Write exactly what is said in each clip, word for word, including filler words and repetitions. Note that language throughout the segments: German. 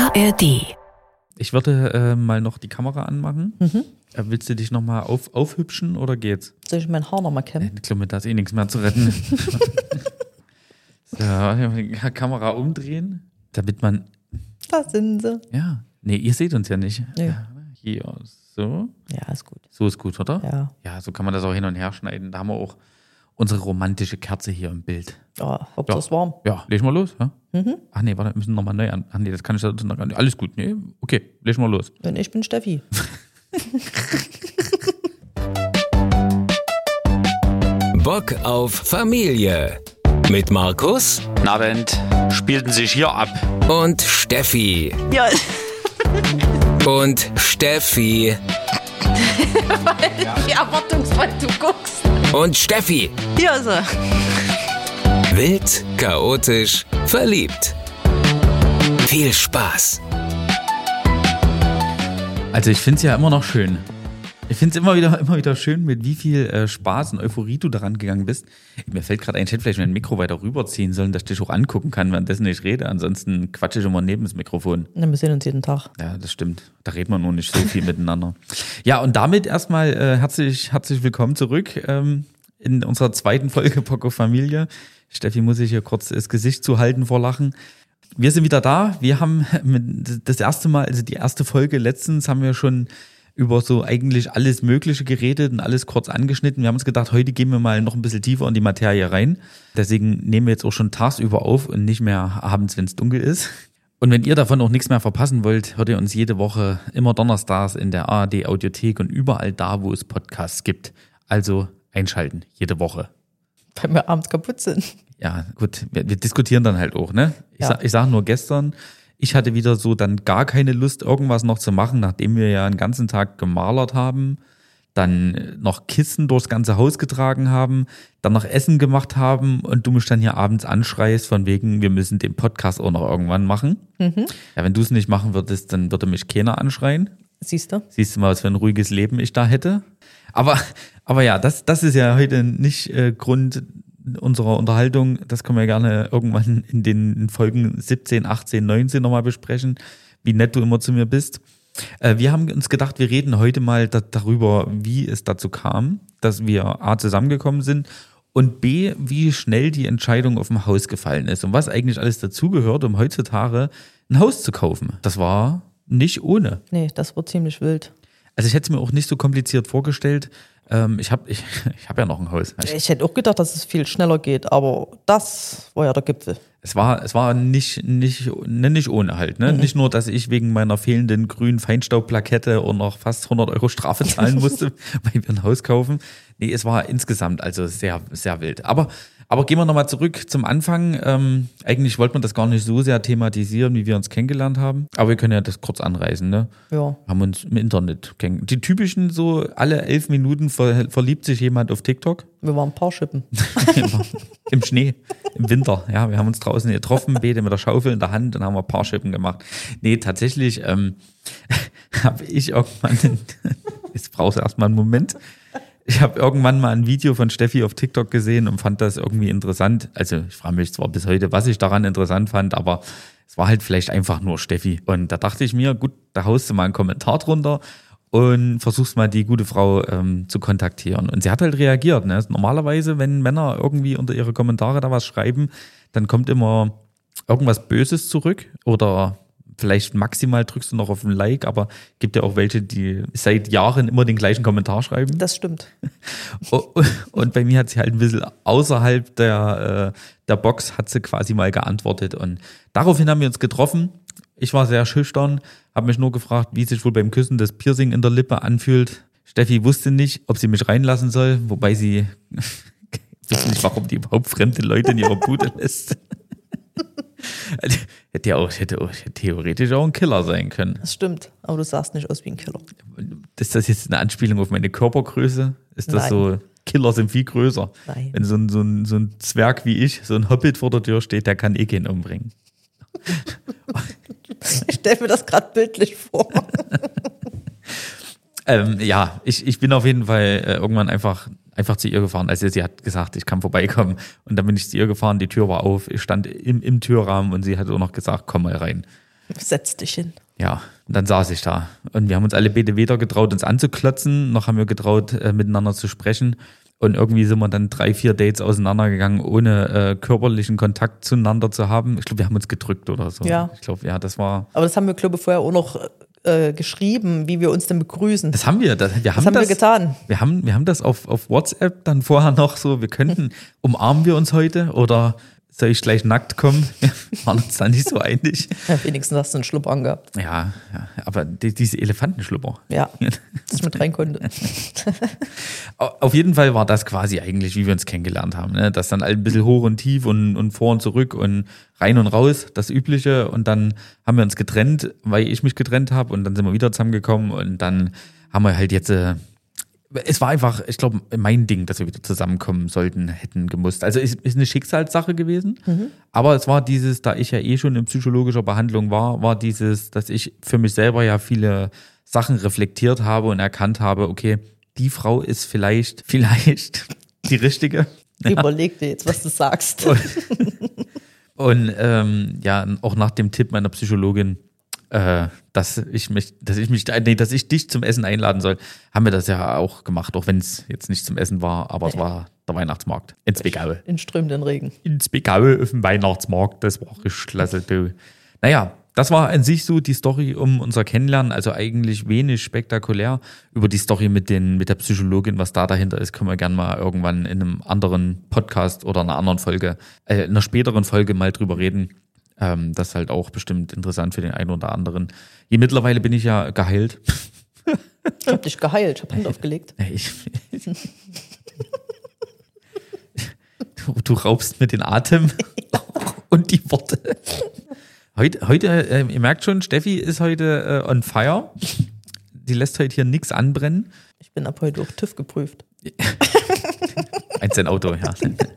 A R D. Ich würde äh, mal noch die Kamera anmachen. Mhm. Äh, willst du dich nochmal auf, aufhübschen oder geht's? Soll ich mein Haar nochmal kämmen? Ich glaube, da ist eh nichts mehr zu retten. So, Kamera umdrehen, damit man... Da sind sie. Ja, nee, ihr seht uns ja nicht. Ja. Hier, so. Ja, ist gut. So ist gut, oder? Ja. Ja, so kann man das auch hin und her schneiden. Da haben wir auch unsere romantische Kerze hier im Bild. Ja, ob Ja. das warm. Ja, leg mal los. Ja? Mhm. Ach nee, warte, wir müssen nochmal neu an. Ach nee, das kann ich dazu noch gar nicht. Alles gut, nee, okay, leg mal los. Und ich bin Steffi. Bock auf Familie. Mit Markus Guten Abend. Spielten sich hier ab. und Steffi. Ja. Und Steffi. Wie erwartungsvoll du guckst. Und Steffi. Hier ist er. Wild, chaotisch, verliebt. Viel Spaß. Also ich finde es ja immer noch schön. Ich finde es immer wieder, immer wieder schön, mit wie viel äh, Spaß und Euphorie du daran gegangen bist. Mir fällt gerade ein, ich hätte vielleicht mein Mikro weiter rüberziehen sollen, dass ich dich auch angucken kann, währenddessen ich rede. Ansonsten quatsche ich immer neben das Mikrofon. Na, wir sehen uns jeden Tag. Ja, das stimmt. Da reden wir nur nicht so viel miteinander. Ja, und damit erstmal äh, herzlich, herzlich willkommen zurück ähm, in unserer zweiten Folge Bock auf Familie. Steffi muss sich hier kurz das Gesicht zuhalten vor Lachen. Wir sind wieder da. Wir haben mit, das erste Mal, also die erste Folge letztens haben wir schon über so eigentlich alles Mögliche geredet und alles kurz angeschnitten. Wir haben uns gedacht, heute gehen wir mal noch ein bisschen tiefer in die Materie rein. Deswegen nehmen wir jetzt auch schon tagsüber auf und nicht mehr abends, wenn es dunkel ist. Und wenn ihr davon auch nichts mehr verpassen wollt, hört ihr uns jede Woche immer donnerstags in der A R D Audiothek und überall da, wo es Podcasts gibt. Also einschalten, jede Woche. Weil wir abends kaputt sind. Ja, gut, wir, wir diskutieren dann halt auch, ne? Ich, Ja. sag, ich sag nur gestern, ich hatte wieder so dann gar keine Lust, irgendwas noch zu machen, nachdem wir ja einen ganzen Tag gemalert haben, dann noch Kissen durchs ganze Haus getragen haben, dann noch Essen gemacht haben und du mich dann hier abends anschreist von wegen, wir müssen den Podcast auch noch irgendwann machen. Mhm. Ja, wenn du es nicht machen würdest, dann würde mich keiner anschreien. Siehst du? Siehst du mal, was für ein ruhiges Leben ich da hätte. Aber, aber ja, das, das ist ja heute nicht äh, Grund unserer Unterhaltung. Das können wir gerne irgendwann in den Folgen siebzehn, achtzehn, neunzehn nochmal besprechen, wie nett du immer zu mir bist. Äh, wir haben uns gedacht, wir reden heute mal da, darüber, wie es dazu kam, dass wir A, zusammengekommen sind und B, wie schnell die Entscheidung auf dem Haus gefallen ist und was eigentlich alles dazugehört, um heutzutage ein Haus zu kaufen. Das war nicht ohne. Nee, das wird ziemlich wild. Also ich hätte es mir auch nicht so kompliziert vorgestellt. Ähm, ich habe ich, ich hab ja noch ein Haus. Ich, Ich hätte auch gedacht, dass es viel schneller geht, aber das war ja der Gipfel. es war, es war nicht, nicht, ne, nicht ohne halt. Ne? Mhm. Nicht nur, dass ich wegen meiner fehlenden grünen Feinstaubplakette und noch fast hundert Euro Strafe zahlen musste, weil wir ein Haus kaufen. Nee, es war insgesamt also sehr, sehr wild. Aber, aber gehen wir nochmal zurück zum Anfang. Ähm, eigentlich wollte man das gar nicht so sehr thematisieren, wie wir uns kennengelernt haben. Aber wir können ja das kurz anreißen. Ne? Ja. Haben uns im Internet kennengelernt. Die typischen so, alle elf Minuten ver verliebt sich jemand auf TikTok. Wir waren ein paar Schippen. Im Schnee, im Winter. Ja, wir haben uns draußen getroffen, beide mit der Schaufel in der Hand und haben ein paar Schippen gemacht. Nee, tatsächlich ähm, habe ich irgendwann, jetzt brauchst du erstmal einen Moment, ich habe irgendwann mal ein Video von Steffi auf TikTok gesehen und fand das irgendwie interessant. Also ich frage mich zwar bis heute, was ich daran interessant fand, aber es war halt vielleicht einfach nur Steffi. Und da dachte ich mir, gut, da haust du mal einen Kommentar drunter und versuchst mal die gute Frau ähm, zu kontaktieren. Und sie hat halt reagiert. Ne? Normalerweise, wenn Männer irgendwie unter ihre Kommentare da was schreiben, dann kommt immer irgendwas Böses zurück oder vielleicht maximal drückst du noch auf ein Like, aber gibt ja auch welche, die seit Jahren immer den gleichen Kommentar schreiben. Das stimmt. Und bei mir hat sie halt ein bisschen außerhalb der, äh, der Box hat sie quasi mal geantwortet. Und daraufhin haben wir uns getroffen. Ich war sehr schüchtern, habe mich nur gefragt, wie sich wohl beim Küssen das Piercing in der Lippe anfühlt. Steffi wusste nicht, ob sie mich reinlassen soll, wobei sie wusste nicht, warum die überhaupt fremde Leute in ihrer Bude lässt. Also, hätte ja auch, hätte auch theoretisch auch ein Killer sein können. Das stimmt, aber du sahst nicht aus wie ein Killer. Ist das jetzt eine Anspielung auf meine Körpergröße? Ist das Nein. so, Killer sind viel größer. Nein. Wenn so ein, so, ein, so ein Zwerg wie ich, so ein Hobbit vor der Tür steht, der kann eh keinen umbringen. Ich stelle mir das gerade bildlich vor. ähm, ja, ich, ich bin auf jeden Fall äh, irgendwann einfach, einfach zu ihr gefahren. Also sie hat gesagt, ich kann vorbeikommen. Und dann bin ich zu ihr gefahren, die Tür war auf, ich stand im, im Türrahmen und sie hat auch noch gesagt, komm mal rein. Setz dich hin. Ja, und dann saß ich da. Und wir haben uns alle beide weder getraut, uns anzuklotzen, noch haben wir getraut, äh, miteinander zu sprechen. Und irgendwie sind wir dann drei, vier Dates auseinandergegangen, ohne äh, körperlichen Kontakt zueinander zu haben. Ich glaube, wir haben uns gedrückt oder so. Ja. Ich glaube, ja, das war... Aber das haben wir, glaube ich, vorher auch noch äh, geschrieben, wie wir uns denn begrüßen. Das haben wir. Das, wir haben das haben das, wir getan. Wir haben, wir haben das auf, auf WhatsApp dann vorher noch so, wir könnten, umarmen wir uns heute oder soll ich gleich nackt kommen? Wir waren uns da nicht so einig. Ja, wenigstens hast du einen Schlupper angehabt. Ja, ja, aber die, diese Elefantenschlupper. Ja, dass ich mit rein konnte. Auf jeden Fall war das quasi eigentlich, wie wir uns kennengelernt haben. Ne? Das dann ein bisschen hoch und tief und, und vor und zurück und rein und raus, das Übliche. Und dann haben wir uns getrennt, weil ich mich getrennt habe und dann sind wir wieder zusammengekommen und dann haben wir halt jetzt... Äh, Es war einfach, ich glaube, mein Ding, dass wir wieder zusammenkommen sollten, hätten gemusst. Also es ist eine Schicksalssache gewesen, mhm. aber es war dieses, da ich ja eh schon in psychologischer Behandlung war, war dieses, dass ich für mich selber ja viele Sachen reflektiert habe und erkannt habe, okay, die Frau ist vielleicht, vielleicht die richtige. Überleg dir jetzt, was du sagst. Und, und ähm, ja, auch nach dem Tipp meiner Psychologin, Äh, dass ich mich, dass ich mich, nee, dass ich dich zum Essen einladen soll, haben wir das ja auch gemacht, auch wenn es jetzt nicht zum Essen war, aber nee. Es war der Weihnachtsmarkt in Zwickau. In strömenden Regen. In Zwickau auf dem Weihnachtsmarkt, das war richtig klasse. Du. Naja, das war an sich so die Story um unser Kennenlernen, also eigentlich wenig spektakulär. Über die Story mit den, mit der Psychologin, was da dahinter ist, können wir gerne mal irgendwann in einem anderen Podcast oder einer anderen Folge, äh, in einer späteren Folge mal drüber reden. Ähm, das ist halt auch bestimmt interessant für den einen oder anderen. Hier mittlerweile bin ich ja geheilt. Ich hab dich geheilt, ich hab Hand aufgelegt. Ich, du, du raubst mir den Atem und die Worte. Heute, heute äh, ihr merkt schon, Steffi ist heute äh, on fire. Die lässt heute hier nichts anbrennen. Ich bin ab heute auch TÜV geprüft. Eins ein Auto, ja.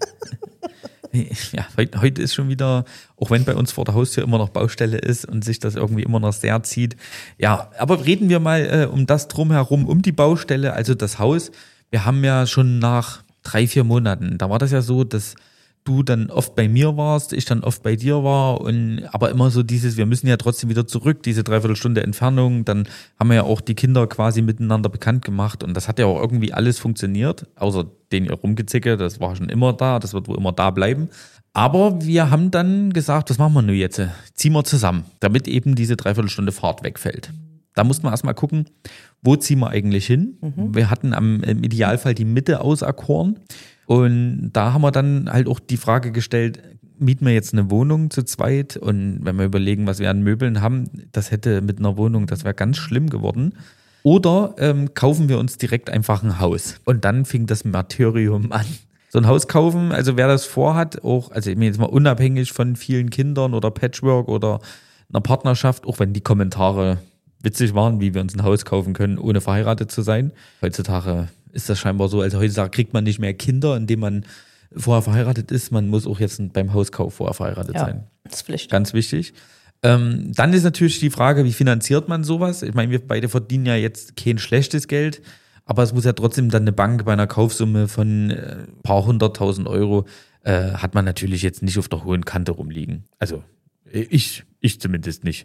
Ja, heute, heute ist schon wieder, auch wenn bei uns vor der Haustür immer noch Baustelle ist und sich das irgendwie immer noch sehr zieht. Ja, aber reden wir mal äh, um das drumherum, um die Baustelle, also das Haus. Wir haben ja schon nach drei, vier Monaten, da war das ja so, dass du dann oft bei mir warst, ich dann oft bei dir war und aber immer so dieses, wir müssen ja trotzdem wieder zurück, diese Dreiviertelstunde Entfernung, dann haben wir ja auch die Kinder quasi miteinander bekannt gemacht und das hat ja auch irgendwie alles funktioniert, außer den ihr Rumgezicke, das war schon immer da, das wird wohl immer da bleiben. Aber wir haben dann gesagt, was machen wir nun jetzt? Ziehen wir zusammen, damit eben diese Dreiviertelstunde Fahrt wegfällt. Da mussten wir erstmal gucken, wo ziehen wir eigentlich hin? Mhm. Wir hatten am, im Idealfall die Mitte auserkoren. Und da haben wir dann halt auch die Frage gestellt, mieten wir jetzt eine Wohnung zu zweit? Und wenn wir überlegen, was wir an Möbeln haben, das hätte mit einer Wohnung, das wäre ganz schlimm geworden. Oder ähm, kaufen wir uns direkt einfach ein Haus. Und dann fing das Martyrium an. So ein Haus kaufen, also wer das vorhat, auch, also ich meine jetzt mal unabhängig von vielen Kindern oder Patchwork oder einer Partnerschaft, auch wenn die Kommentare witzig waren, wie wir uns ein Haus kaufen können, ohne verheiratet zu sein. Heutzutage ist das scheinbar so, also heutzutage kriegt man nicht mehr Kinder, indem man vorher verheiratet ist. Man muss auch jetzt beim Hauskauf vorher verheiratet ja, sein. Das ist Pflicht. Ganz wichtig. Ähm, dann ist natürlich die Frage, wie finanziert man sowas? Ich meine, wir beide verdienen ja jetzt kein schlechtes Geld, aber es muss ja trotzdem dann eine Bank bei einer Kaufsumme von äh, ein paar hunderttausend Euro, äh, hat man natürlich jetzt nicht auf der hohen Kante rumliegen. Also ich, ich zumindest nicht.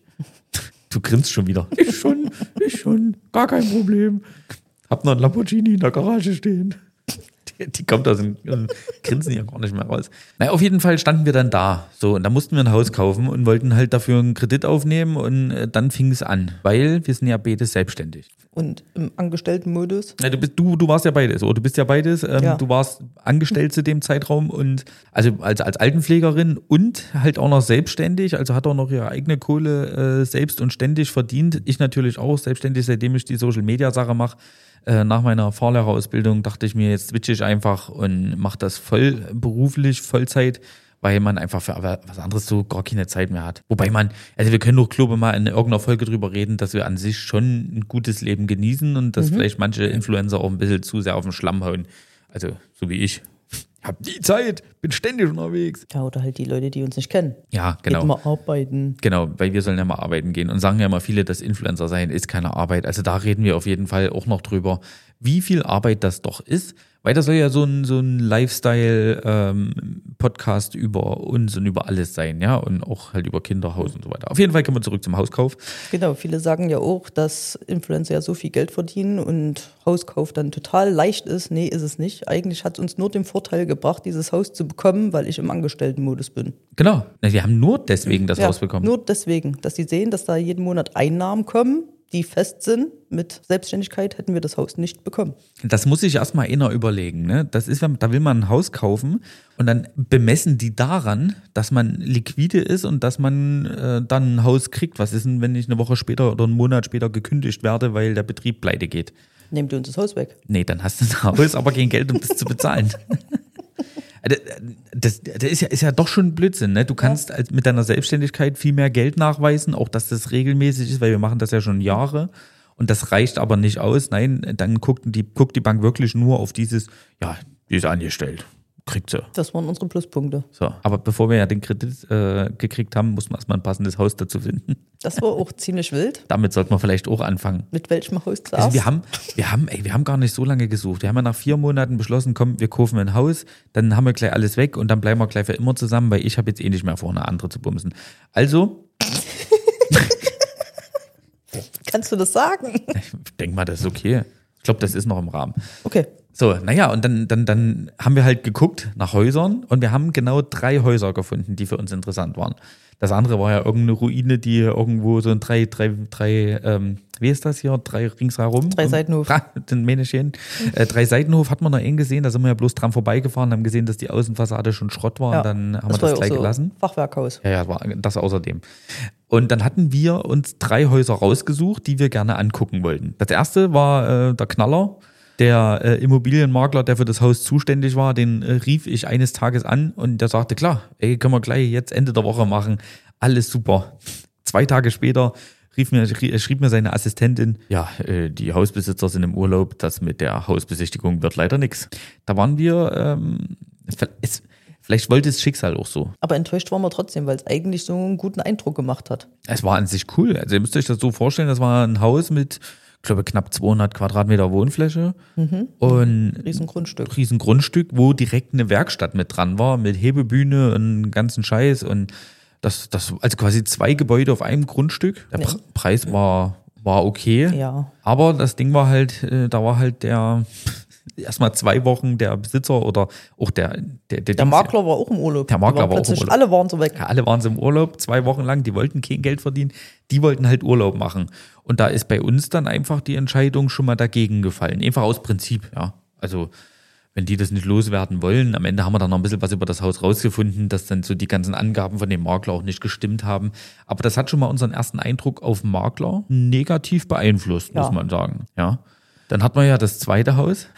Du grinst schon wieder. Ich schon, ich schon, gar kein Problem. Hab noch ein Lamborghini in der Garage stehen. Die, die kommt aus dem Grinsen ja gar nicht mehr raus. Naja, auf jeden Fall standen wir dann da. So, und da mussten wir ein Haus kaufen und wollten halt dafür einen Kredit aufnehmen und äh, dann fing es an. Weil wir sind ja beide selbstständig. Und im Angestelltenmodus? Ja, du, bist, du, du warst ja beides, oder? Du bist ja beides. Ähm, ja. Du warst angestellt zu dem Zeitraum und also als, als Altenpflegerin und halt auch noch selbstständig. Also hat auch noch ihre eigene Kohle äh, selbst und ständig verdient. Ich natürlich auch selbstständig, seitdem ich die Social-Media-Sache mache. Äh, nach meiner Fahrlehrerausbildung dachte ich mir, jetzt switche ich einfach und mache das voll beruflich, Vollzeit, weil man einfach für was anderes so gar keine Zeit mehr hat. Wobei man, also wir können doch, glaube ich, mal in irgendeiner Folge drüber reden, dass wir an sich schon ein gutes Leben genießen und dass mhm. vielleicht manche Influencer auch ein bisschen zu sehr auf den Schlamm hauen. Also so wie ich. Hab die Zeit, bin ständig unterwegs. Ja, oder halt die Leute, die uns nicht kennen. Ja, genau. Geht immer arbeiten. Genau, weil wir sollen ja mal arbeiten gehen und sagen ja immer viele, dass Influencer sein ist keine Arbeit. Also da reden wir auf jeden Fall auch noch drüber. wie viel Arbeit das doch ist. Weil das soll ja so ein, so ein Lifestyle-Podcast ähm, über uns und über alles sein, ja, und auch halt über Kinderhaus und so weiter. Auf jeden Fall kommen wir zurück zum Hauskauf. Genau, viele sagen ja auch, dass Influencer ja so viel Geld verdienen und Hauskauf dann total leicht ist. Nee, ist es nicht. Eigentlich hat es uns nur den Vorteil gebracht, dieses Haus zu bekommen, weil ich im Angestelltenmodus bin. Genau, wir haben nur deswegen das ja, Haus bekommen. Nur deswegen, dass sie sehen, dass da jeden Monat Einnahmen kommen, die fest sind. Mit Selbstständigkeit hätten wir das Haus nicht bekommen. Das muss sich erstmal einer überlegen. Ne? Das ist, da will man ein Haus kaufen und dann bemessen die daran, dass man liquide ist und dass man äh, dann ein Haus kriegt. Was ist denn, wenn ich eine Woche später oder einen Monat später gekündigt werde, weil der Betrieb pleite geht? Nehmt ihr uns das Haus weg? Nee, dann hast du ein Haus, aber kein Geld, um das zu bezahlen. Das, das ist, ja, ist ja doch schon Blödsinn. Ne? Du kannst als, mit deiner Selbstständigkeit viel mehr Geld nachweisen, auch dass das regelmäßig ist, weil wir machen das ja schon Jahre und das reicht aber nicht aus. Nein, dann guckt die, guckt die Bank wirklich nur auf dieses, ja, die ist angestellt, kriegt sie. Das waren unsere Pluspunkte. So, aber bevor wir ja den Kredit äh, gekriegt haben, muss man erstmal ein passendes Haus dazu finden. Das war auch ziemlich wild. Damit sollte man vielleicht auch anfangen. Mit welchem Haus zuerst? Also wir haben, wir haben, ey, wir haben gar nicht so lange gesucht. Wir haben ja nach vier Monaten beschlossen, komm, wir kaufen ein Haus, dann haben wir gleich alles weg und dann bleiben wir gleich für immer zusammen, weil ich habe jetzt eh nicht mehr vor, eine andere zu bumsen. Also. Kannst du das sagen? Ich denke mal, das ist okay. Ich glaube, das ist noch im Rahmen. Okay. So, naja, und dann, dann, dann haben wir halt geguckt nach Häusern und wir haben genau drei Häuser gefunden, die für uns interessant waren. Das andere war ja irgendeine Ruine, die irgendwo so ein drei, drei, drei, ähm, wie ist das hier? Drei ringsherum? Drei Seitenhof. Den Männchen. Äh, drei Seitenhof hat man noch einen gesehen, da sind wir ja bloß dran vorbeigefahren, haben gesehen, dass die Außenfassade schon Schrott war Ja, und dann haben das wir war das ja gleich auch so gelassen. Fachwerkhaus. Ja, ja, war das außerdem. Und dann hatten wir uns drei Häuser rausgesucht, die wir gerne angucken wollten. Das erste war äh, der Knaller. Der äh, Immobilienmakler, der für das Haus zuständig war, den äh, rief ich eines Tages an und der sagte, klar, ey, können wir gleich jetzt Ende der Woche machen. Alles super. Zwei Tage später rief mir, schrieb mir seine Assistentin, ja, äh, die Hausbesitzer sind im Urlaub, das mit der Hausbesichtigung wird leider nichts. Da waren wir, ähm, es, vielleicht wollte es Schicksal auch so. Aber enttäuscht waren wir trotzdem, weil es eigentlich so einen guten Eindruck gemacht hat. Es war an sich cool. Also ihr müsst euch das so vorstellen, das war ein Haus mit, ich glaube, knapp zweihundert Quadratmeter Wohnfläche mhm. und Riesengrundstück. Riesengrundstück, wo direkt eine Werkstatt mit dran war, mit Hebebühne und ganzen Scheiß und das, das, also quasi zwei Gebäude auf einem Grundstück. Der Ja. Pre- Preis war, war okay, Ja. aber das Ding war halt, äh, da war halt der, erstmal zwei Wochen der Besitzer oder auch der, der, der, Der Makler war auch im Urlaub. Der Makler Die waren war auch im plötzlich, Urlaub. Alle waren so weg. Ja, alle waren sie im Urlaub, zwei Wochen lang, die wollten kein Geld verdienen, die wollten halt Urlaub machen. Und da ist bei uns dann einfach die Entscheidung schon mal dagegen gefallen. Einfach aus Prinzip, ja. Also, wenn die das nicht loswerden wollen, am Ende haben wir dann noch ein bisschen was über das Haus rausgefunden, dass dann so die ganzen Angaben von dem Makler auch nicht gestimmt haben. Aber das hat schon mal unseren ersten Eindruck auf Makler negativ beeinflusst, Ja. muss man sagen, ja. Dann hat man ja das zweite Haus.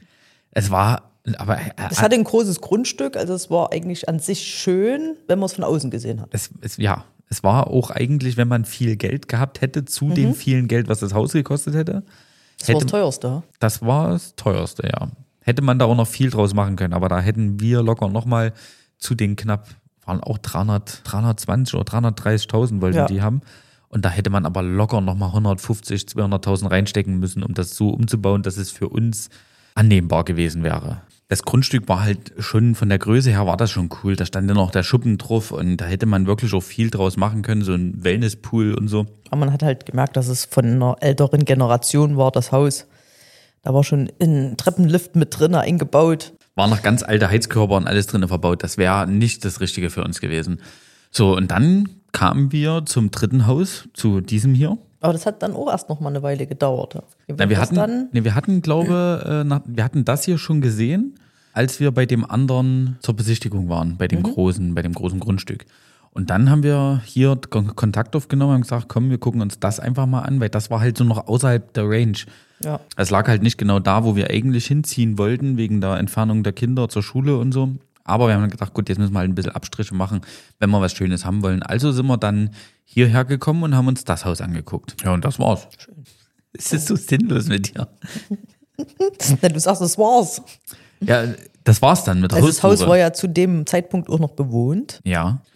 Es war, aber äh, Es hatte ein großes Grundstück, also es war eigentlich an sich schön, wenn man es von außen gesehen hat. Es, es, ja, es war auch eigentlich, wenn man viel Geld gehabt hätte, zu Mhm. dem vielen Geld, was das Haus gekostet hätte. Das war hätte, das teuerste. das war das teuerste, ja. Hätte man da auch noch viel draus machen können, aber da hätten wir locker nochmal zu den knapp, waren auch dreihundert, dreihundertzwanzig oder dreihundertdreißigtausend wollten Ja. die haben. Und da hätte man aber locker nochmal hundertfünfzig, zweihunderttausend reinstecken müssen, um das so umzubauen, dass es für uns annehmbar gewesen wäre. Das Grundstück war halt schon, von der Größe her war das schon cool. Da stand ja noch der Schuppen drauf und da hätte man wirklich auch viel draus machen können, so ein Wellnesspool und so. Aber man hat halt gemerkt, dass es von einer älteren Generation war, das Haus. Da war schon ein Treppenlift mit drin eingebaut. War noch ganz alte Heizkörper und alles drin verbaut. Das wäre nicht das Richtige für uns gewesen. So, und dann kamen wir zum dritten Haus, zu diesem hier. Aber das hat dann auch erst noch mal eine Weile gedauert. Wie Na, war wir, das hatten, dann? nee, wir hatten, glaube äh, nach, wir hatten das hier schon gesehen, als wir bei dem anderen zur Besichtigung waren, bei dem Mhm. großen, bei dem großen Grundstück. Und dann haben wir hier Kon- Kontakt aufgenommen und gesagt, komm, wir gucken uns das einfach mal an, weil das war halt so noch außerhalb der Range. Ja. Es lag halt nicht genau da, wo wir eigentlich hinziehen wollten, wegen der Entfernung der Kinder zur Schule und so. Aber wir haben dann gedacht, gut, jetzt müssen wir halt ein bisschen Abstriche machen, wenn wir was Schönes haben wollen. Also sind wir dann hierher gekommen und haben uns das Haus angeguckt. Ja, und das war's. Schön. Es ist so sinnlos mit dir. Na, du sagst, das war's. Ja, das war's dann mit der Also das Haus Haussuche. war ja zu dem Zeitpunkt auch noch bewohnt. Ja.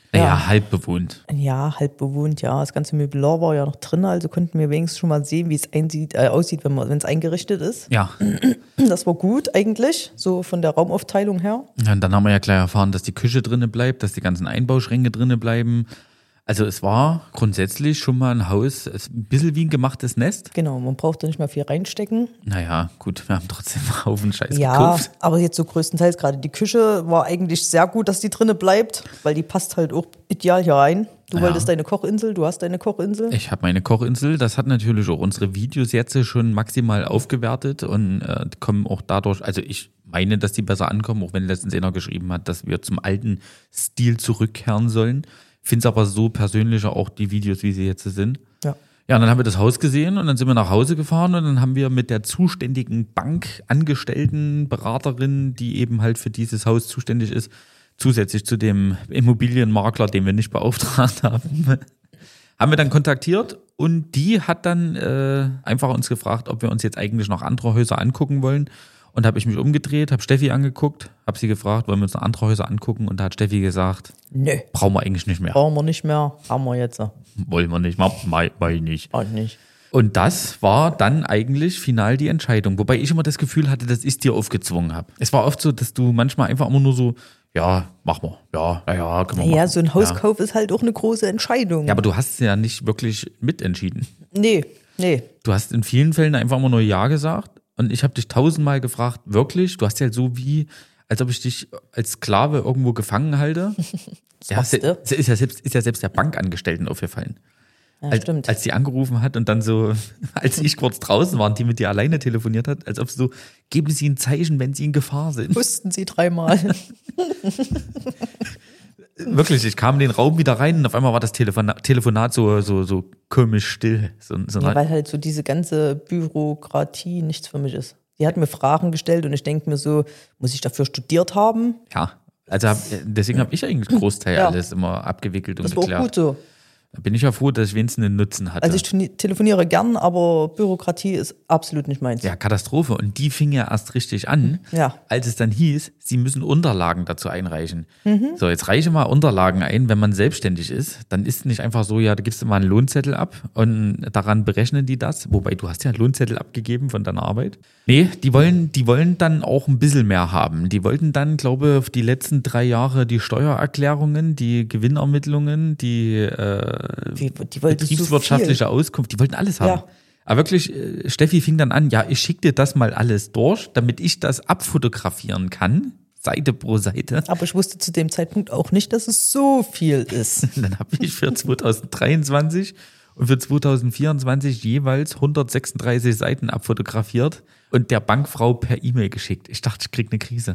Ja, Ja. halb bewohnt. Ja, halb bewohnt, ja. Das ganze Möbelor war ja noch drin, also konnten wir wenigstens schon mal sehen, wie es einsieht, äh, aussieht, wenn man- wenn es eingerichtet ist. Ja. Das war gut eigentlich, so von der Raumaufteilung her. Ja, und dann haben wir ja gleich erfahren, dass die Küche drinne bleibt, dass die ganzen Einbauschränke drinne bleiben. Also es war grundsätzlich schon mal ein Haus, es ist ein bisschen wie ein gemachtes Nest. Genau, man braucht da nicht mehr viel reinstecken. Naja, gut, wir haben trotzdem einen Haufen Scheiß Ja, gekauft. aber jetzt so größtenteils gerade die Küche war eigentlich sehr gut, dass die drinne bleibt, weil die passt halt auch ideal hier rein. Du Ja. wolltest deine Kochinsel, du hast deine Kochinsel. Ich habe meine Kochinsel, das hat natürlich auch unsere Videos jetzt schon maximal aufgewertet und äh, die kommen auch dadurch, also ich meine, dass die besser ankommen, auch wenn letztens einer geschrieben hat, dass wir zum alten Stil zurückkehren sollen. Finde es aber so persönlicher auch die Videos, wie sie jetzt sind. Ja. Ja, und dann haben wir das Haus gesehen und dann sind wir nach Hause gefahren und dann haben wir mit der zuständigen Bankangestellten Beraterin, die eben halt für dieses Haus zuständig ist, zusätzlich zu dem Immobilienmakler, den wir nicht beauftragt haben, haben wir dann kontaktiert und die hat dann äh, einfach uns gefragt, ob wir uns jetzt eigentlich noch andere Häuser angucken wollen. Und habe ich mich umgedreht, habe Steffi angeguckt, habe sie gefragt, wollen wir uns noch andere Häuser angucken? Und da hat Steffi gesagt, Nö, brauchen wir eigentlich nicht mehr. brauchen wir nicht mehr, haben wir jetzt. Wollen wir nicht, mal, mal nicht. Auch nicht. Und das war dann eigentlich final die Entscheidung. Wobei ich immer das Gefühl hatte, dass ich es dir aufgezwungen habe. Es war oft so, dass du manchmal einfach immer nur so, ja, mach mal, ja, ja, ja, können wir Ja, machen. so ein Hauskauf ist halt auch eine große Entscheidung. Ja, aber du hast ja nicht wirklich mitentschieden. Nee, nee. Du hast in vielen Fällen einfach immer nur Ja gesagt. Und ich habe dich tausendmal gefragt, wirklich? Du hast ja halt so wie, als ob ich dich als Sklave irgendwo gefangen halte. Ja, machst du. es ist ja selbst, ist ja selbst der Bankangestellten aufgefallen. Ja, als, stimmt. als sie angerufen hat und dann so, als ich kurz draußen war und die mit dir alleine telefoniert hat, als ob so, geben Sie ein Zeichen, wenn Sie in Gefahr sind. Wussten sie dreimal. Wirklich, ich kam in den Raum wieder rein und auf einmal war das Telefon Telefonat so, so, so komisch still. So, so Ja, weil halt so diese ganze Bürokratie nichts für mich ist. Die hat mir Fragen gestellt und ich denke mir so, muss ich dafür studiert haben? ja, also hab, deswegen habe ich eigentlich Großteil Ja. alles immer abgewickelt und Das war auch geklärt. gut so. Da bin ich ja froh, dass ich wenigstens einen Nutzen hatte. Also ich tuni- telefoniere gern, aber Bürokratie ist absolut nicht meins. Ja, Katastrophe. Und die fing ja erst richtig an, Ja. als es dann hieß, sie müssen Unterlagen dazu einreichen. Mhm. So, jetzt reiche mal Unterlagen ein, wenn man selbstständig ist. Dann ist nicht einfach so, ja, da gibst du mal einen Lohnzettel ab und daran berechnen die das. Wobei, du hast ja einen Lohnzettel abgegeben von deiner Arbeit. Nee, die wollen, die wollen dann auch ein bisschen mehr haben. Die wollten dann, glaube ich, auf die letzten drei Jahre die Steuererklärungen, die Gewinnermittlungen, die äh, Die, die wollte so betriebswirtschaftliche viel. Auskunft, die wollten alles haben. Ja. Aber wirklich, äh, Steffi fing dann an, ja, ich schicke dir das mal alles durch, damit ich das abfotografieren kann, Seite pro Seite. Aber ich wusste zu dem Zeitpunkt auch nicht, dass es so viel ist. Und dann habe ich für zwanzig dreiundzwanzig und für zwanzig vierundzwanzig jeweils hundertsechsunddreißig Seiten abfotografiert und der Bankfrau per E-Mail geschickt. Ich dachte, ich krieg eine Krise.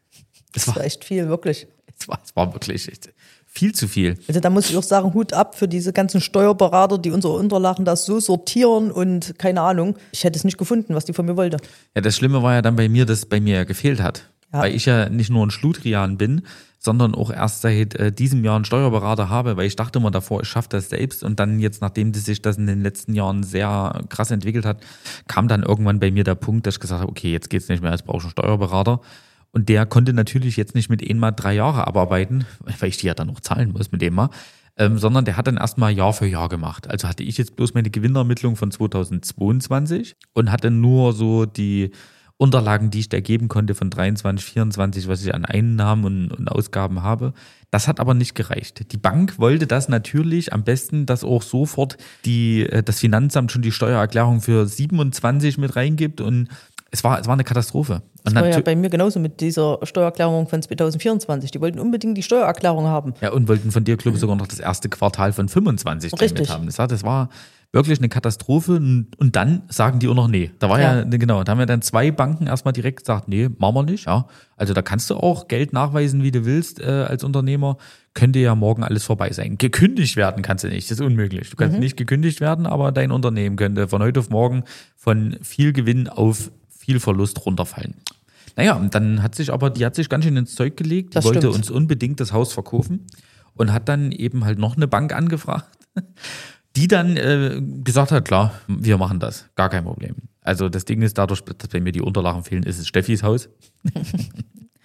Es Das war war, echt viel, wirklich. es war, es war wirklich echt viel zu viel. Also da muss ich auch sagen, Hut ab für diese ganzen Steuerberater, die unsere Unterlagen da so sortieren und keine Ahnung. Ich hätte es nicht gefunden, was die von mir wollte. Ja, das Schlimme war ja dann bei mir, dass bei mir ja gefehlt hat. Ja. Weil ich ja nicht nur ein Schludrian bin, sondern auch erst seit äh, diesem Jahr einen Steuerberater habe, weil ich dachte immer davor, ich schaffe das selbst. Und dann jetzt, nachdem sich das in den letzten Jahren sehr krass entwickelt hat, kam dann irgendwann bei mir der Punkt, dass ich gesagt habe, okay, jetzt geht's nicht mehr, jetzt brauche ich einen Steuerberater. Und der konnte natürlich jetzt nicht mit einmal drei Jahre abarbeiten, weil ich die ja dann noch zahlen muss mit einmal, ähm, sondern der hat dann erstmal Jahr für Jahr gemacht. Also hatte ich jetzt bloß meine Gewinnermittlung von zweitausendzweiundzwanzig und hatte nur so die Unterlagen, die ich da geben konnte von dreiundzwanzig, vierundzwanzig, was ich an Einnahmen und, und Ausgaben habe. Das hat aber nicht gereicht. Die Bank wollte das natürlich am besten, dass auch sofort die, äh, das Finanzamt schon die Steuererklärung für siebenundzwanzig mit reingibt und es war, es war eine Katastrophe. Und Das war ja natü- bei mir genauso mit dieser Steuererklärung von zwanzig vierundzwanzig. Die wollten unbedingt die Steuererklärung haben. Ja, und wollten von dir, glaube ich, sogar noch das erste Quartal von fünfundzwanzig gleich Richtig. mit haben. Das war, das war wirklich eine Katastrophe. Und und dann sagen die auch noch nee. Da war ja, Ja. genau, da haben ja dann zwei Banken erstmal direkt gesagt, nee, machen wir nicht. Ja, also da kannst du auch Geld nachweisen, wie du willst, äh, als Unternehmer. Könnte ja morgen alles vorbei sein. Gekündigt werden kannst du nicht, das ist unmöglich. Du kannst nicht gekündigt werden, aber dein Unternehmen könnte von heute auf morgen von viel Gewinn auf viel Verlust runterfallen. Naja, und dann hat sich aber, die hat sich ganz schön ins Zeug gelegt, die Das wollte stimmt. uns unbedingt das Haus verkaufen und hat dann eben halt noch eine Bank angefragt, die dann äh, gesagt hat, klar, wir machen das, gar kein Problem. Also das Ding ist, dadurch, dass bei mir die Unterlagen fehlen, ist es Steffis Haus.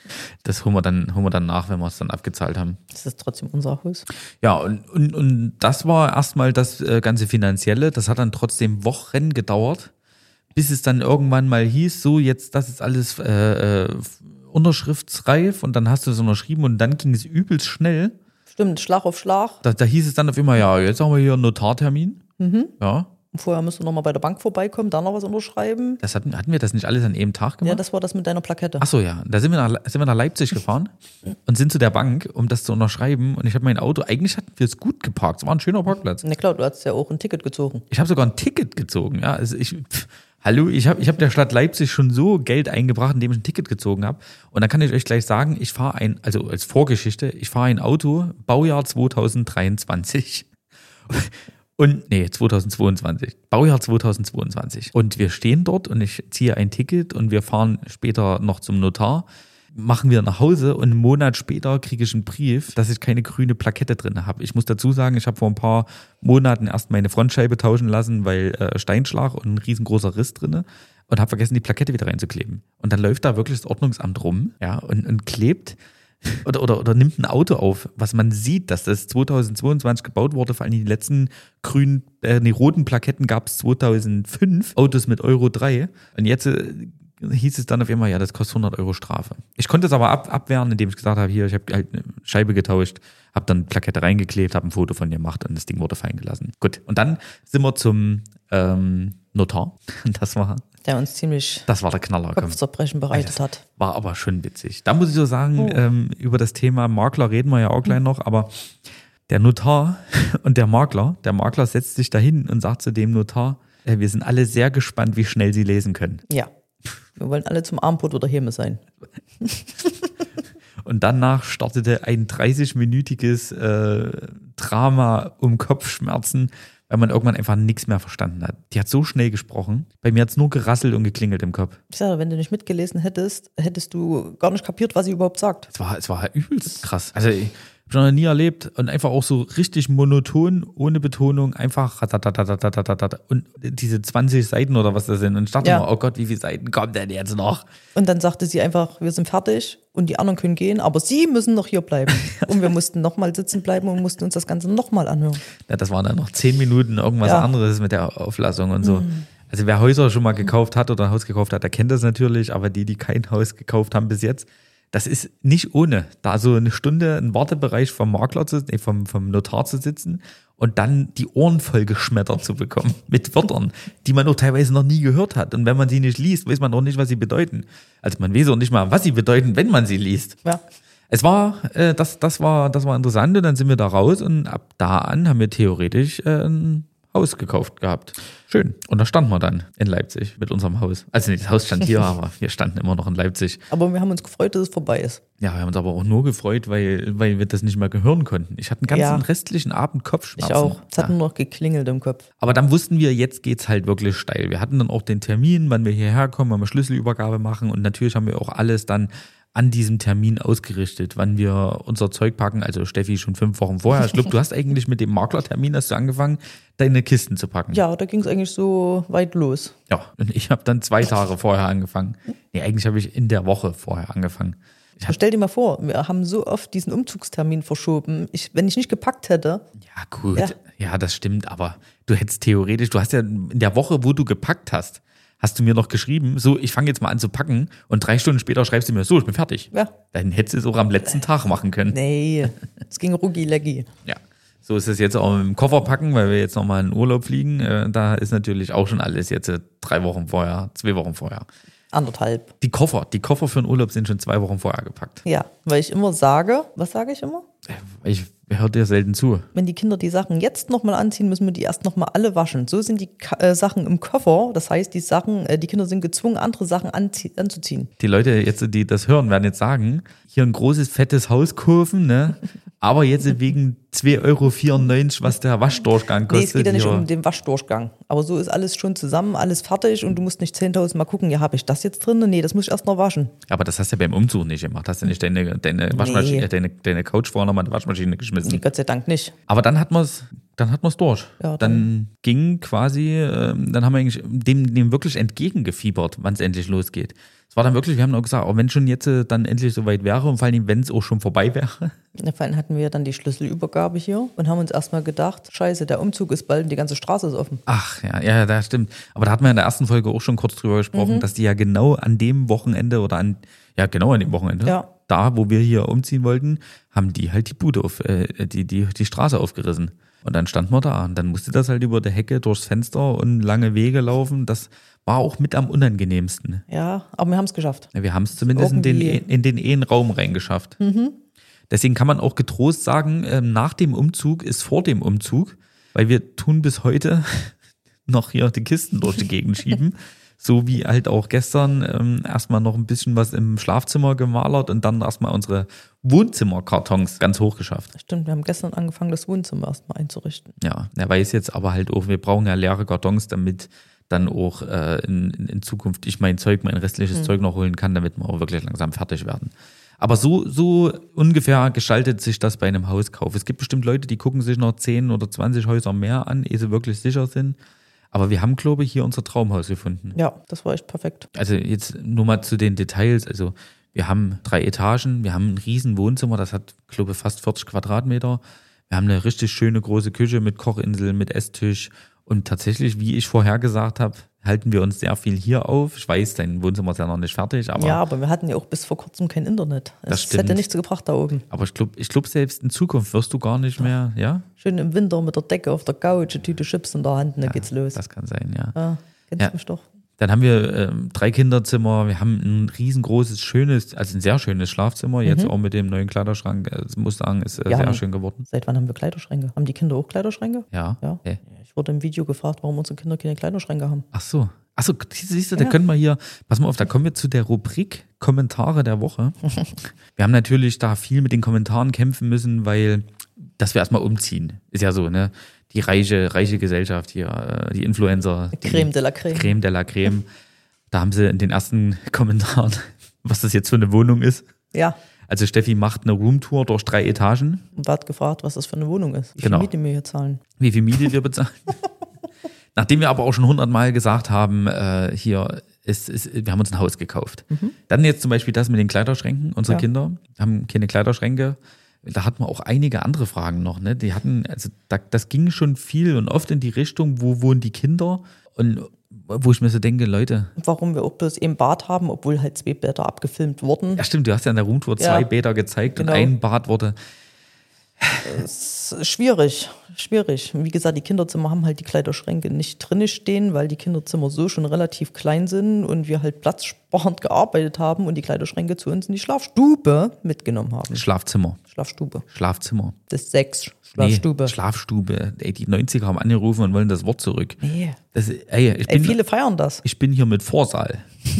Das holen wir dann, holen wir dann nach, wenn wir es dann abgezahlt haben. Das ist trotzdem unser Haus. Ja, und, und, und das war erstmal das äh, ganze Finanzielle. Das hat dann trotzdem Wochen gedauert, bis es dann irgendwann mal hieß, so jetzt, das ist alles äh, äh, unterschriftsreif und dann hast du es unterschrieben und dann ging es übelst schnell. Stimmt, Schlag auf Schlag. Da, da hieß es dann auf immer, ja, jetzt haben wir hier einen Notartermin. Mhm. Ja. Vorher musst du nochmal bei der Bank vorbeikommen, da noch was unterschreiben. Das hatten, hatten wir das nicht alles an einem Tag gemacht? Ja, das war das mit deiner Plakette. Ach so, ja. Da sind wir, nach, sind wir nach Leipzig gefahren und sind zu der Bank, um das zu unterschreiben. Und ich habe mein Auto, eigentlich hatten wir es gut geparkt. Es war ein schöner Parkplatz. Na klar, du hast ja auch ein Ticket gezogen. Ich habe sogar ein Ticket gezogen. Ja, also ich, pff, hallo, ich habe ich hab der Stadt Leipzig schon so Geld eingebracht, indem ich ein Ticket gezogen habe. Und dann kann ich euch gleich sagen, ich fahre ein, also als Vorgeschichte, ich fahre ein Auto, Baujahr zweitausenddreiundzwanzig. Und, nee, zweitausendzweiundzwanzig. Baujahr zweitausendzweiundzwanzig. Und wir stehen dort und ich ziehe ein Ticket und wir fahren später noch zum Notar, machen wir nach Hause und einen Monat später kriege ich einen Brief, dass ich keine grüne Plakette drin habe. Ich muss dazu sagen, ich habe vor ein paar Monaten erst meine Frontscheibe tauschen lassen, weil äh, Steinschlag und ein riesengroßer Riss drin und habe vergessen, die Plakette wieder reinzukleben. Und dann läuft da wirklich das Ordnungsamt rum, ja, und, und klebt Oder, oder, oder nimmt ein Auto auf, was man sieht, dass das zweitausendzweiundzwanzig gebaut wurde. Vor allem die letzten grünen, äh, die roten Plaketten gab es zweitausendfünf, Autos mit Euro drei. Und jetzt äh, hieß es dann auf einmal, ja, das kostet hundert Euro Strafe. Ich konnte es aber ab, abwehren, indem ich gesagt habe, hier, ich habe halt eine Scheibe getauscht, habe dann Plakette reingeklebt, habe ein Foto von ihr gemacht und das Ding wurde fallen gelassen. Gut, und dann sind wir zum ähm, Notar. Und das war... Der uns ziemlich Das war der Knaller. Kopfzerbrechen bereitet hat. War aber schon witzig. Da muss ich so sagen, Oh. ähm, über das Thema Makler reden wir ja auch gleich noch, aber der Notar und der Makler, der Makler setzt sich dahin und sagt zu dem Notar, äh, wir sind alle sehr gespannt, wie schnell sie lesen können. Ja. Wir wollen alle zum Armbrot oder Heme sein. Und danach startete ein dreißig-minütiges äh, Drama um Kopfschmerzen, weil man irgendwann einfach nichts mehr verstanden hat. Die hat so schnell gesprochen. Bei mir hat es nur gerasselt und geklingelt im Kopf. Ich sage, wenn du nicht mitgelesen hättest, hättest du gar nicht kapiert, was sie überhaupt sagt. Es war, es war übelst krass. Also ich habe noch nie erlebt und einfach auch so richtig monoton, ohne Betonung, einfach ratatatatatatatata. Und diese zwanzig Seiten oder was das sind. Und ich dachte Ja. immer, oh Gott, wie viele Seiten kommen denn jetzt noch? Und dann sagte sie einfach, wir sind fertig und die anderen können gehen, aber sie müssen noch hier bleiben. Und wir mussten nochmal sitzen bleiben und mussten uns das Ganze nochmal anhören. Ja, das waren dann noch zehn Minuten irgendwas Ja. anderes mit der Auflassung und so. Also wer Häuser schon mal gekauft hat oder ein Haus gekauft hat, der kennt das natürlich, aber die, die kein Haus gekauft haben bis jetzt, das ist nicht ohne, da so eine Stunde im Wartebereich vom Makler zu, nee, vom, vom Notar zu sitzen und dann die Ohren voll geschmettert zu bekommen mit Wörtern, die man auch teilweise noch nie gehört hat. Und wenn man sie nicht liest, weiß man auch nicht, was sie bedeuten. Also man weiß auch nicht mal, was sie bedeuten, wenn man sie liest. Ja. Es war, äh, das, das war, das war interessant und dann sind wir da raus und ab da an haben wir theoretisch äh, ein Haus gekauft gehabt. Schön. Und da standen wir dann in Leipzig mit unserem Haus. Also nicht, das Haus stand hier, aber wir standen immer noch in Leipzig. Aber wir haben uns gefreut, dass es vorbei ist. Ja, wir haben uns aber auch nur gefreut, weil, weil wir das nicht mehr hören konnten. Ich hatte einen ganzen Ja. restlichen Abend Kopfschmerzen. Ich auch. Es hat Ja. nur noch geklingelt im Kopf. Aber dann wussten wir, jetzt geht's halt wirklich steil. Wir hatten dann auch den Termin, wann wir hierher kommen, wann wir Schlüsselübergabe machen und natürlich haben wir auch alles dann an diesem Termin ausgerichtet, wann wir unser Zeug packen. Also Steffi schon fünf Wochen vorher. Ich glaube, du hast eigentlich mit dem Maklertermin hast du angefangen, deine Kisten zu packen. Ja, da ging es eigentlich so weit los. Ja, und ich habe dann zwei Tage vorher angefangen. Nee, eigentlich habe ich in der Woche vorher angefangen. Ich hab, Stell dir mal vor, wir haben so oft diesen Umzugstermin verschoben. Ich, wenn ich nicht gepackt hätte, ja, gut. Ja. Ja, das stimmt. Aber du hättest theoretisch, du hast ja in der Woche, wo du gepackt hast, hast du mir noch geschrieben, so, ich fange jetzt mal an zu packen und drei Stunden später schreibst du mir, so, ich bin fertig. Ja. Dann hättest du es auch am letzten Tag machen können. nee, es ging rucki-leggi. Ja. So ist es jetzt auch im Koffer packen, weil wir jetzt nochmal in Urlaub fliegen. Äh, Da ist natürlich auch schon alles jetzt äh, drei Wochen vorher, zwei Wochen vorher. Anderthalb. Die Koffer, die Koffer für den Urlaub sind schon zwei Wochen vorher gepackt. Ja, weil ich immer sage, was sage ich immer? Ich höre dir selten zu. Wenn die Kinder die Sachen jetzt nochmal anziehen, müssen wir die erst nochmal alle waschen. So sind die Ka äh, Sachen im Koffer. Das heißt, die Sachen, äh, die Kinder sind gezwungen, andere Sachen anzie- anzuziehen. Die Leute jetzt, die das hören, werden jetzt sagen, hier ein großes, fettes Haus kaufen, ne? Aber jetzt wegen zwei Euro vierundneunzig, was der Waschdurchgang Nee, kostet. es geht ja nicht hier. um den Waschdurchgang. Aber so ist alles schon zusammen, alles fertig und du musst nicht zehntausend Mal gucken, ja, habe ich das jetzt drin? Nee, das muss ich erst noch waschen. Aber das hast du ja beim Umzug nicht gemacht. Hast du nicht deine, deine Waschmaschine, Nee. deine, deine Couch vorher nochmal in die Waschmaschine geschmissen. Nee, Gott sei Dank nicht. Aber dann hat man es, dann hat man es durch. Ja, dann ging quasi, ähm, dann haben wir eigentlich dem, dem wirklich entgegengefiebert, wann es endlich losgeht. Es Es war dann wirklich, wir haben auch gesagt, auch wenn schon jetzt äh, dann endlich soweit wäre und vor allem, wenn es auch schon vorbei wäre. Ja, vor allem hatten wir dann die Schlüsselübergabe hier und haben uns erstmal gedacht, scheiße, der Umzug ist bald und die ganze Straße ist offen. Ach ja, ja, das stimmt. Aber da hatten wir in der ersten Folge auch schon kurz drüber gesprochen, mhm. dass die ja genau an dem Wochenende oder an, ja genau an dem Wochenende, ja. da, wo wir hier umziehen wollten, haben die halt die Bude auf, äh, die, die, die Straße aufgerissen. Und dann standen wir da und dann musste das halt über die Hecke durchs Fenster und lange Wege laufen. Das war auch mit am unangenehmsten. Ja, aber wir haben es geschafft. Ja, wir haben es zumindest in den, in den Ehenraum reingeschafft. Mhm. Deswegen kann man auch getrost sagen, nach dem Umzug ist vor dem Umzug, weil wir tun bis heute noch hier die Kisten durch die Gegend schieben. So wie halt auch gestern ähm, erstmal noch ein bisschen was im Schlafzimmer gemalert und dann erstmal unsere Wohnzimmerkartons ganz hoch geschafft. Stimmt, wir haben gestern angefangen, das Wohnzimmer erstmal einzurichten. Ja, er weiß jetzt aber halt auch, wir brauchen ja leere Kartons, damit dann auch äh, in, in Zukunft ich mein Zeug, mein restliches mhm. Zeug noch holen kann, damit wir auch wirklich langsam fertig werden. Aber so, so ungefähr gestaltet sich das bei einem Hauskauf. Es gibt bestimmt Leute, die gucken sich noch zehn oder zwanzig Häuser mehr an, ehe sie wirklich sicher sind. Aber wir haben, glaube ich, hier unser Traumhaus gefunden. Ja, das war echt perfekt. Also jetzt nur mal zu den Details. Also wir haben drei Etagen, wir haben ein riesen Wohnzimmer, das hat, glaube ich, fast vierzig Quadratmeter. Wir haben eine richtig schöne große Küche mit Kochinsel, mit Esstisch. Und tatsächlich, wie ich vorher gesagt habe, halten wir uns sehr viel hier auf. Ich weiß, dein Wohnzimmer ist ja noch nicht fertig. Aber ja, aber wir hatten ja auch bis vor kurzem kein Internet. Das Es stimmt. hätte nichts gebracht da oben. Aber ich glaube, ich glaub, selbst in Zukunft wirst du gar nicht mehr, ja? Schön im Winter mit der Decke auf der Couch, eine Tüte Chips in der Hand und dann Ja, geht's los. Das kann sein, ja. Ja, kennst Ja. du mich doch. Dann haben wir ähm, drei Kinderzimmer, wir haben ein riesengroßes, schönes, also ein sehr schönes Schlafzimmer, jetzt Mhm. auch mit dem neuen Kleiderschrank. äh, Das muss ich sagen, ist äh, Ja, sehr haben- schön geworden. Seit wann haben wir Kleiderschränke? Haben die Kinder auch Kleiderschränke? Ja. Ja. Hey. Ich wurde im Video gefragt, warum unsere Kinder keine Kleiderschränke haben. Ach so. Ach so, siehst du, da Ja. können wir hier, pass mal auf, da kommen wir zu der Rubrik Kommentare der Woche. Wir haben natürlich da viel mit den Kommentaren kämpfen müssen, weil, dass wir erstmal umziehen. Ist ja so, ne? Die reiche, reiche Gesellschaft hier, äh, die Influencer. Die Creme de la Creme. Creme de la Creme. Da haben sie in den ersten Kommentaren, was das jetzt für eine Wohnung ist. Ja. Also Steffi macht eine Roomtour durch drei Etagen. Und hat gefragt, was das für eine Wohnung ist. Wie Genau. viel Miete wir hier zahlen. Wie viel Miete wir bezahlen. Nachdem wir aber auch schon hundertmal gesagt haben, äh, hier ist, ist, wir haben uns ein Haus gekauft. Mhm. Dann jetzt zum Beispiel das mit den Kleiderschränken. Unsere Ja. Kinder haben keine Kleiderschränke. Da hatten wir auch einige andere Fragen noch. Ne? Die hatten, also da, das ging schon viel und oft in die Richtung, wo wohnen die Kinder? Und wo ich mir so denke, Leute, Warum wir auch bloß ein Bad haben, obwohl halt zwei Bäder abgefilmt wurden. ja stimmt, du hast ja in der Roomtour zwei Ja. Bäder gezeigt Genau. und ein Bad wurde. Es ist schwierig, schwierig. Wie gesagt, die Kinderzimmer haben halt die Kleiderschränke nicht drinne stehen, weil die Kinderzimmer so schon relativ klein sind und wir halt platzsparend gearbeitet haben und die Kleiderschränke zu uns in die Schlafstube mitgenommen haben. Schlafzimmer. Schlafstube. Schlafzimmer. Das ist sechs. Schlafstube. Nee, Schlafstube. Ey, die neunziger haben angerufen und wollen das Wort zurück. Nee. Das, ey, ich, Ey, bin, viele feiern das. ich bin hier mit Vorsaal.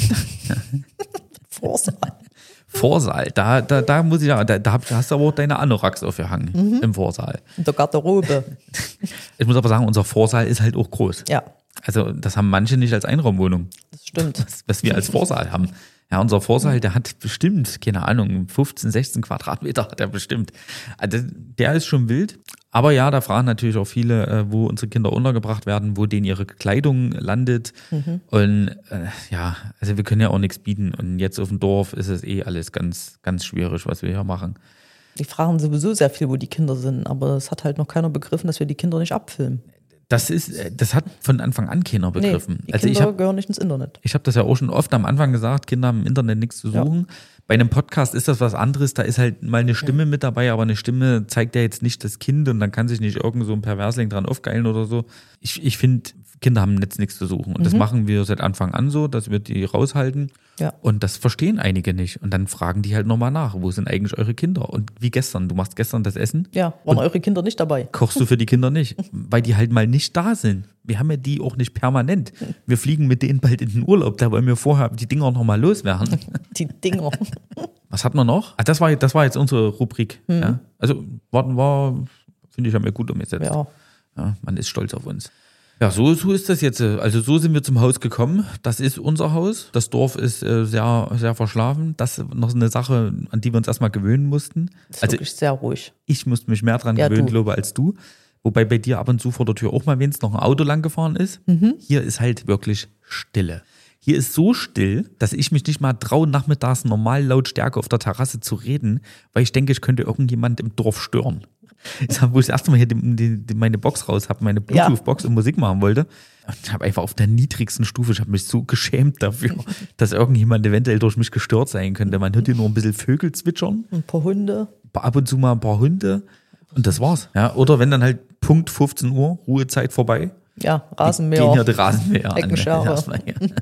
Vorsaal. Vorsaal, da, da, da muss ich ja, da, da hast du aber auch deine Anoraks aufgehangen Mhm. im Vorsaal. In der Garderobe. Ich muss aber sagen, unser Vorsaal ist halt auch groß. Ja, Also das haben manche nicht als Einraumwohnung, das stimmt. was, was wir als Vorsaal haben. Ja, unser Vorsaal, der hat bestimmt, keine Ahnung, fünfzehn, sechzehn Quadratmeter hat er bestimmt. Also der ist schon wild. Aber ja, da fragen natürlich auch viele, äh, wo unsere Kinder untergebracht werden, wo denen ihre Kleidung landet. Mhm. Und äh, ja, also wir können ja auch nichts bieten. Und jetzt auf dem Dorf ist es eh alles ganz, ganz schwierig, was wir hier machen. Die fragen sowieso sehr viel, wo die Kinder sind, aber es hat halt noch keiner begriffen, dass wir die Kinder nicht abfilmen. Das ist, äh, das hat von Anfang an keiner begriffen. Nee, die also ich Kinder habe gehören nicht ins Internet. ich hab das ja auch schon oft am Anfang gesagt, Kinder haben im Internet nichts zu suchen. Bei einem Podcast ist das was anderes, da ist halt mal eine Stimme mit dabei, aber eine Stimme zeigt ja jetzt nicht das Kind und dann kann sich nicht irgend so ein Perversling dran aufgeilen oder so. Ich, ich finde, Kinder haben im Netz nichts zu suchen und das machen wir seit Anfang an so, dass wir die raushalten. Ja. Und das verstehen einige nicht. Und dann fragen die halt nochmal nach, wo sind eigentlich eure Kinder? Und wie gestern, du machst gestern das Essen, Ja, waren eure Kinder nicht dabei. kochst du für die Kinder nicht, weil die halt mal nicht da sind. Wir haben ja die auch nicht permanent. Wir fliegen mit denen bald in den Urlaub, da wollen wir vorher die Dinger nochmal loswerden. Die Dinger. Was hatten wir noch? Ah, das war, das war jetzt unsere Rubrik. Ja? Also, war, war finde ich, haben wir gut umgesetzt. Ja. Ja, man ist stolz auf uns. Ja, so, so ist das jetzt. Also so sind wir zum Haus gekommen. Das ist unser Haus. Das Dorf ist äh, sehr, sehr verschlafen. Das ist noch so eine Sache, an die wir uns erstmal gewöhnen mussten. Das ist Also wirklich sehr ruhig. ich musste mich mehr dran Ja, gewöhnen, du. glaube ich, als du. Wobei bei dir ab und zu vor der Tür auch mal wenigstens noch ein Auto lang gefahren ist. Mhm. Hier ist halt wirklich Stille. Hier ist so still, dass ich mich nicht mal traue, nachmittags normal Lautstärke auf der Terrasse zu reden, weil ich denke, ich könnte irgendjemand im Dorf stören. Ich hab, wo ich das erste Mal hier die, die, die, meine Box raus habe, meine Bluetooth-Box und Musik machen wollte. Und ich habe einfach auf der niedrigsten Stufe, ich habe mich so geschämt dafür, dass irgendjemand eventuell durch mich gestört sein könnte. Man hört hier nur ein bisschen Vögel zwitschern. Ein paar Hunde. Ab und zu mal ein paar Hunde. Und das war's. Ja, oder wenn dann halt Punkt fünfzehn Uhr, Ruhezeit vorbei. Ja, Rasenmäher. Gehen hier die Rasenmäher an. Heckenschere.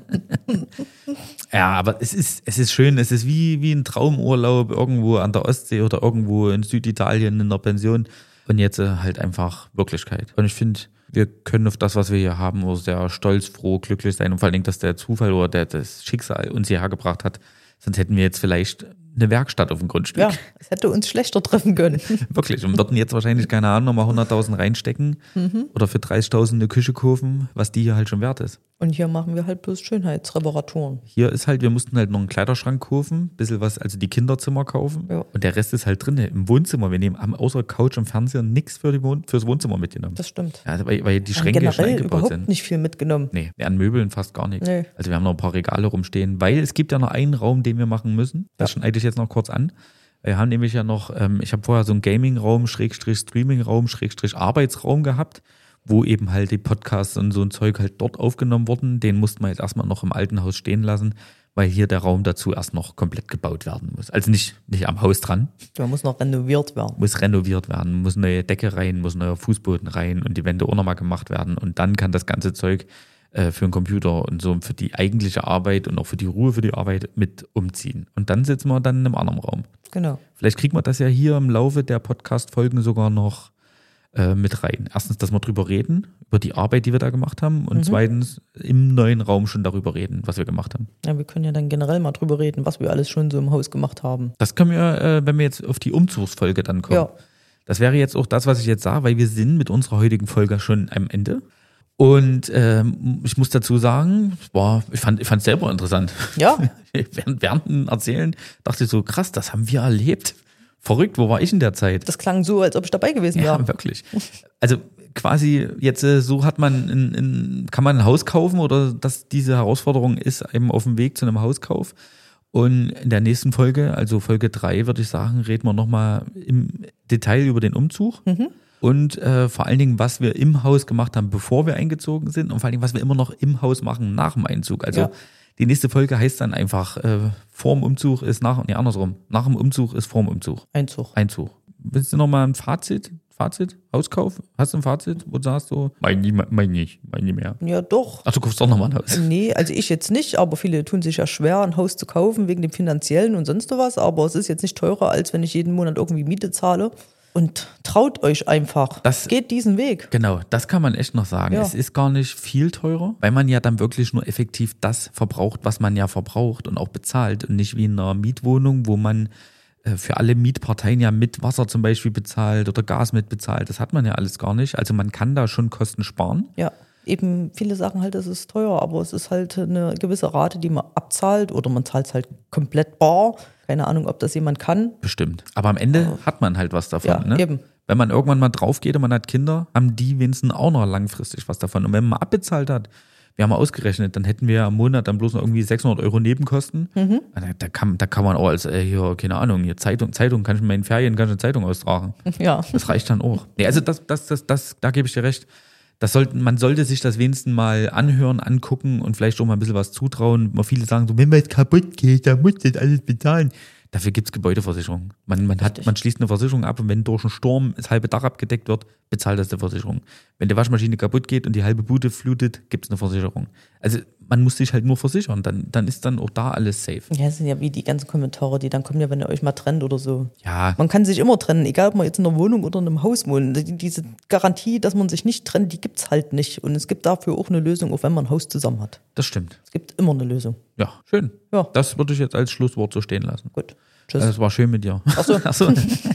Ja, aber es ist, es ist schön. Es ist wie, wie ein Traumurlaub irgendwo an der Ostsee oder irgendwo in Süditalien in einer Pension. Und jetzt äh, halt einfach Wirklichkeit. Und ich finde, wir können auf das, was wir hier haben, auch sehr stolz, froh, glücklich sein. Und vor allem, dass der Zufall oder der, das Schicksal uns hierher gebracht hat. Sonst hätten wir jetzt vielleicht eine Werkstatt auf dem Grundstück. Ja, es hätte uns schlechter treffen können. Wirklich. Und würden jetzt wahrscheinlich, keine Ahnung, nochmal hunderttausend reinstecken mhm. oder für dreißigtausend eine Küche kaufen, was die hier halt schon wert ist. Und hier machen wir halt bloß Schönheitsreparaturen. Hier ist halt, wir mussten halt noch einen Kleiderschrank kaufen, ein bisschen was, also die Kinderzimmer kaufen. Ja. Und der Rest ist halt drin im Wohnzimmer. Wir nehmen, haben außer Couch und Fernseher nichts für die Wohn- fürs Wohnzimmer mitgenommen. Das stimmt. Ja, weil, weil die Schränke schon eingebaut überhaupt sind. Nicht viel mitgenommen. Nee, an Möbeln fast gar nichts. Nee. Also wir haben noch ein paar Regale rumstehen, weil es gibt ja noch einen Raum, den wir machen müssen. Das ja. schneide ich jetzt noch kurz an. Wir haben nämlich ja noch, ähm, ich habe vorher so einen Gaming-Raum, Schrägstrich Streaming-Raum, Schrägstrich Arbeitsraum gehabt, wo eben halt die Podcasts und so ein Zeug halt dort aufgenommen wurden. Den mussten wir jetzt erstmal noch im alten Haus stehen lassen, weil hier der Raum dazu erst noch komplett gebaut werden muss. Also nicht, nicht am Haus dran. Der muss noch renoviert werden. Muss renoviert werden, muss neue Decke rein, muss neuer Fußboden rein und die Wände auch nochmal gemacht werden. Und dann kann das ganze Zeug äh, für den Computer und so für die eigentliche Arbeit und auch für die Ruhe für die Arbeit mit umziehen. Und dann sitzen wir dann in einem anderen Raum. Genau. Vielleicht kriegen wir das ja hier im Laufe der Podcast-Folgen sogar noch äh, mit rein. Erstens, dass wir drüber reden, über die Arbeit, die wir da gemacht haben. Und mhm. zweitens, im neuen Raum schon darüber reden, was wir gemacht haben. Ja, wir können ja dann generell mal drüber reden, was wir alles schon so im Haus gemacht haben. Das können wir, äh, wenn wir jetzt auf die Umzugsfolge dann kommen. Ja. Das wäre jetzt auch das, was ich jetzt sage, weil wir sind mit unserer heutigen Folge schon am Ende. Und ähm, ich muss dazu sagen, boah, ich fand ich fand es selber interessant. Ja. während, während dem Erzählen dachte ich so, krass, das haben wir erlebt. Verrückt, wo war ich in der Zeit? Das klang so, als ob ich dabei gewesen wäre. Ja, wirklich. Also quasi jetzt so hat man, in, in, kann man ein Haus kaufen oder dass diese Herausforderung ist eben auf dem Weg zu einem Hauskauf. Und in der nächsten Folge, also Folge drei, würde ich sagen, reden wir nochmal im Detail über den Umzug. Mhm. Und äh, vor allen Dingen, was wir im Haus gemacht haben, bevor wir eingezogen sind und vor allen Dingen, was wir immer noch im Haus machen nach dem Einzug. Also ja. Die nächste Folge heißt dann einfach, äh, vor dem Umzug ist nach, nee, andersrum, nach dem Umzug ist vor dem Umzug. Einzug. Einzug. Willst du nochmal ein Fazit? Fazit? Hauskauf? Hast du ein Fazit? Wo sagst du? Mein, mein nicht, mein nicht mehr. Ja, doch. Ach, du kaufst doch nochmal ein Haus. Nee, also ich jetzt nicht, aber viele tun sich ja schwer, ein Haus zu kaufen wegen dem Finanziellen und sonst was. Aber es ist jetzt nicht teurer, als wenn ich jeden Monat irgendwie Miete zahle. Und traut euch einfach. Das geht diesen Weg. Genau, das kann man echt noch sagen. Ja. Es ist gar nicht viel teurer, weil man ja dann wirklich nur effektiv das verbraucht, was man ja verbraucht und auch bezahlt. Und nicht wie in einer Mietwohnung, wo man äh, für alle Mietparteien ja mit Wasser zum Beispiel bezahlt oder Gas mit bezahlt. Das hat man ja alles gar nicht. Also man kann da schon Kosten sparen. Ja. Eben, viele sagen halt, es ist teuer, aber es ist halt eine gewisse Rate, die man abzahlt oder man zahlt es halt komplett bar. Keine Ahnung, ob das jemand kann. Bestimmt. Aber am Ende oh. hat man halt was davon. Ja, ne? Eben. Wenn man irgendwann mal drauf geht und man hat Kinder, haben die wenigstens auch noch langfristig was davon. Und wenn man mal abbezahlt hat, wir haben mal ausgerechnet, dann hätten wir am Monat dann bloß noch irgendwie sechshundert Euro Nebenkosten. Mhm. Da, da, kann, da kann man auch als, äh, hier, keine Ahnung, hier Zeitung, Zeitung, kann ich in meinen Ferien, kann ich eine Zeitung austragen. Ja. Das reicht dann auch. Nee, also das, das, das, das, da gebe ich dir recht. Das sollte, man sollte sich das wenigstens mal anhören, angucken und vielleicht auch mal ein bisschen was zutrauen. Mal viele sagen so, wenn was kaputt geht, dann muss das alles bezahlen. Dafür gibt es Gebäudeversicherung. Man, man, hat, man schließt eine Versicherung ab und wenn durch einen Sturm das halbe Dach abgedeckt wird, bezahlt das die Versicherung. Wenn die Waschmaschine kaputt geht und die halbe Bude flutet, gibt es eine Versicherung. Also man muss sich halt nur versichern, dann, dann ist dann auch da alles safe. Ja, das sind ja wie die ganzen Kommentare, die dann kommen ja, wenn ihr euch mal trennt oder so. Ja. Man kann sich immer trennen, egal ob man jetzt in einer Wohnung oder in einem Haus wohnt. Diese Garantie, dass man sich nicht trennt, die gibt es halt nicht. Und es gibt dafür auch eine Lösung, auch wenn man ein Haus zusammen hat. Das stimmt. Es gibt immer eine Lösung. Ja, schön. Ja. Das würde ich jetzt als Schlusswort so stehen lassen. Gut. Tschüss. Es war schön mit dir. Ach so. Ach so.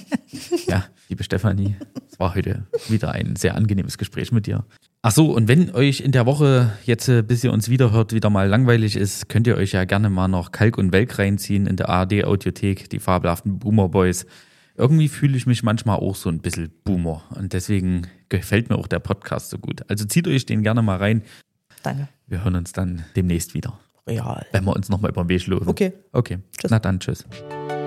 Ja, liebe Stefanie, es war heute wieder ein sehr angenehmes Gespräch mit dir. Ach so, und wenn euch in der Woche jetzt, bis ihr uns wieder hört, wieder mal langweilig ist, könnt ihr euch ja gerne mal noch Kalk und Welk reinziehen in der A R D-Audiothek, die fabelhaften Boomer Boys. Irgendwie fühle ich mich manchmal auch so ein bisschen Boomer und deswegen gefällt mir auch der Podcast so gut. Also zieht euch den gerne mal rein. Danke. Wir hören uns dann demnächst wieder. Ja. Wenn wir uns nochmal über den Weg laufen. Okay. Okay, Tschüss. na dann, tschüss.